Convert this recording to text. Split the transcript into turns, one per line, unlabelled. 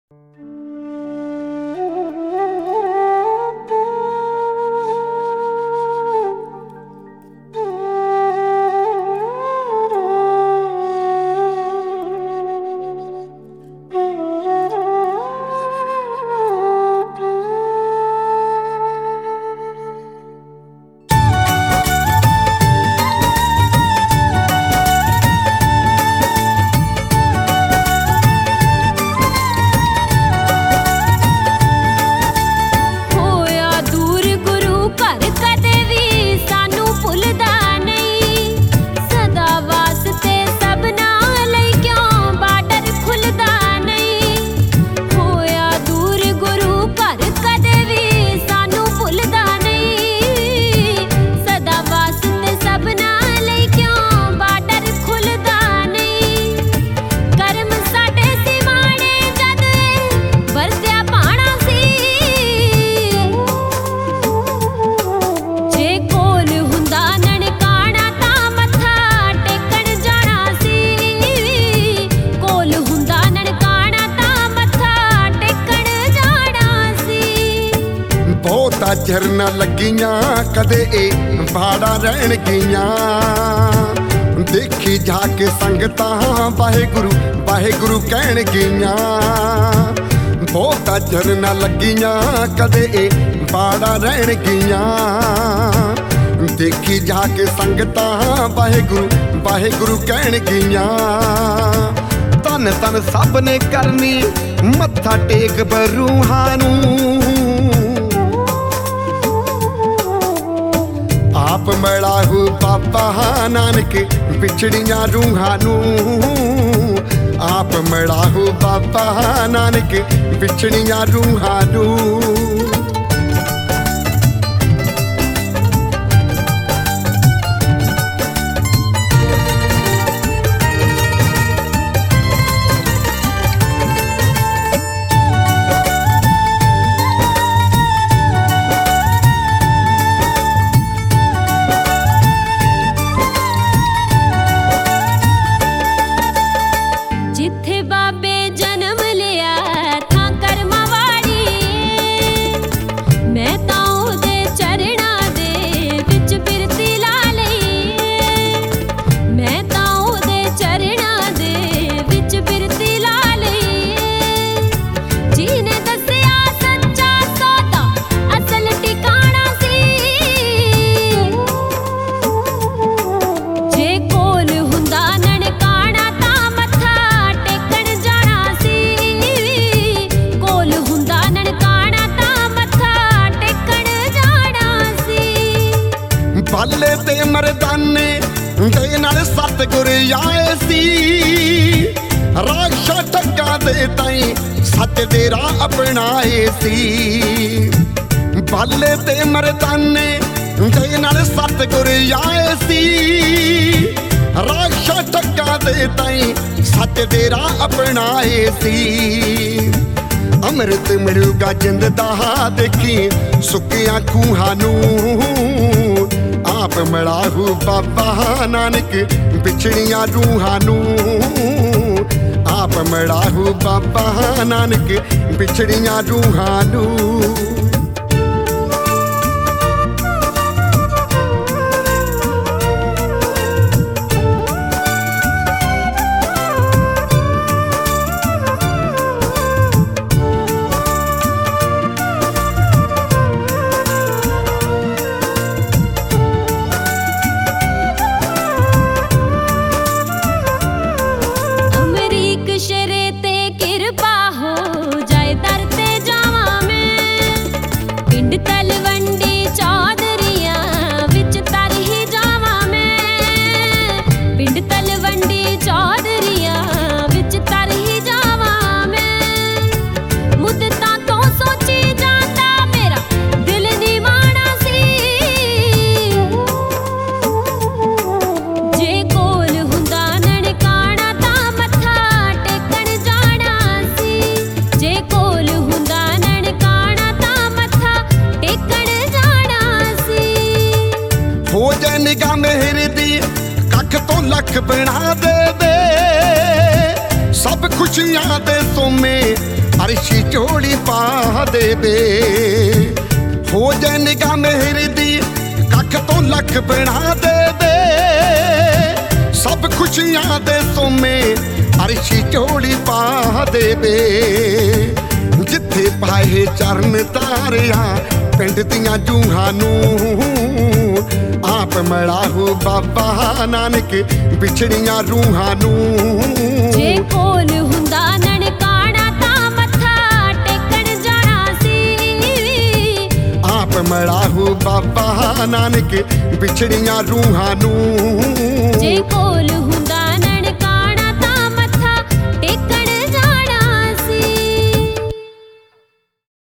झरना लगियां कदे ए भाड़ा रहन गियां देखी जाके संगतां वाहेगुरु वाहेगुरु कहन गियां बहुता झरना लगियां कदे ए भाड़ा रहन गियां देखी जाके संगतां वाहेगुरु वाहेगुरु कहन गियां तन तन सब ने करनी मत्था टेक बरूहां नूं आप मड़ाहू बाबा नानक बिछड़ियां रूहां नूं आप मड़ाहू बाबा नानक बिछड़ियां रूहां नूं बाले ते मरदाने दे नाल सतगुर आए सी राक्षा ठग्गा दे ताई सच दे राह अपनाए सी बाले ते मरदाने दे नाल सतगुर आए सी राक्षा ठग्गा दे ताई सच दे राह अपनाए सी अमृत मिलूगा जिंद दा देखी सुकियां खूहां नूं आप मड़ाहू बाबा नानक बिछड़ियां रूहां नूं आप मड़ाहू बाबा नानक बिछड़ियां रूहां नूं निगाह मेहर दी कख तो लख बना दे सब खुशियां दे सोमे अर्श ਪਾ ਦੇਵੇ। ਹੋ ਜੇ ਨਿਗਾਹ ਮਿਹਰ ਦੀ ਕੱਖ ਤੋਂ ਲੱਖ ਬਣਾ ਦੇਵੇ। ਸਭ ਖੁਸ਼ੀਆਂ ਦੇ ਸੋਮੇ ਅਰਸ਼ੀ ਝੋਲੀ ਪਾ ਦੇਵੇ। ਜਿੱਥੇ ਪਾਏ ਚਰਨ ਤਾਰਿਆ ਪਿੰਡ ਦੀਆਂ ਜੂਹਾਂ ਨੂੰ ਆਪ ਮਲਾਹੂ ਬਾਬਾ ਨਾਨਕ ਵਿਛੜੀਆਂ ਰੂਹਾਂ ਨੂੰ।
ਜੇ ਕੋਲ ਹੁੰਦਾ ਨਨਕਾਣਾ ਤਾਂ ਮੱਥਾ ਟੇਕਣ ਜਾਣਾ ਸੀ।
ਆਪ ਮਲਾਹੂ ਬਾਬਾ ਨਾਨਕ ਵਿਛੜੀਆਂ ਰੂਹਾਂ ਨੂੰ।
ਜੇ ਕੋਲ